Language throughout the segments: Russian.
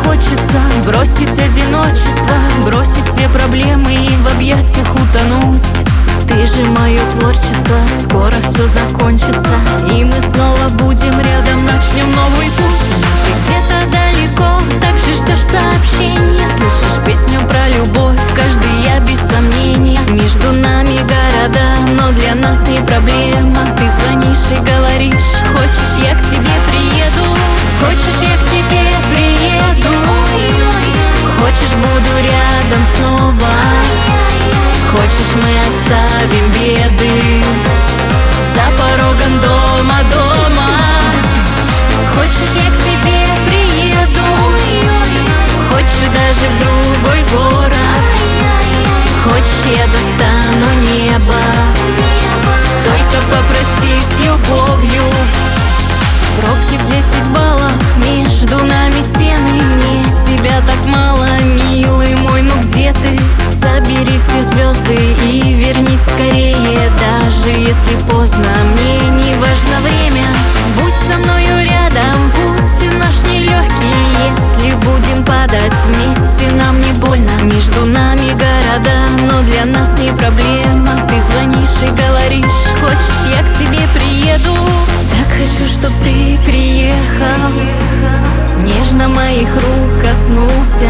хочется бросить одиночество, бросить все проблемы и в объятиях утонуть. Ты же мое творчество, скоро все закончится, и мы снова будем рядом, начнем новый путь. Ты где-то далеко, также ждешь сообщения, слышишь песню про любовь, каждый я без сомнения. Между нами города, но для нас не проблема. Ты звонишь и говоришь: хочешь, я к тебе приеду. Хочешь, я к тебе приеду. Хочешь, буду рядом снова. Хочешь, мы оставим беды за порогом дома, дома. Хочешь, я к тебе приеду. Хочешь, даже в другой город. Хочешь, я достану небо. Только попроси с любовью. Пробки в 10 баллов, между нами стены. Мне тебя так мало, милый мой, ну где ты? Собери все звезды и вернись скорее. Даже если поздно, мне не важно время. Будь со мною рядом, путь наш нелегкий. Если будем падать вместе, нам не больно. Между нами города, но для нас не проблема. Ты звонишь и говоришь: хочешь, я к тебе приеду. Так хочу, чтоб ты приехал, нежно моих рук коснулся.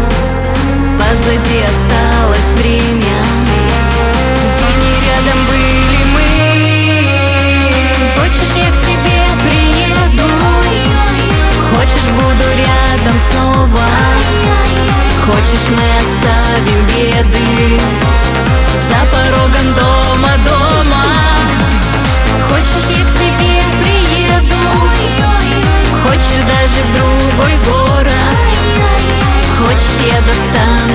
Позади осталось время, где не рядом были мы. Хочешь, я к тебе приеду. Хочешь, буду рядом снова. Хочешь, мы оставим беды за порогом дома, дома. Хочешь, я к тебе приеду. Хочешь, даже в другой город. Хочешь, я достану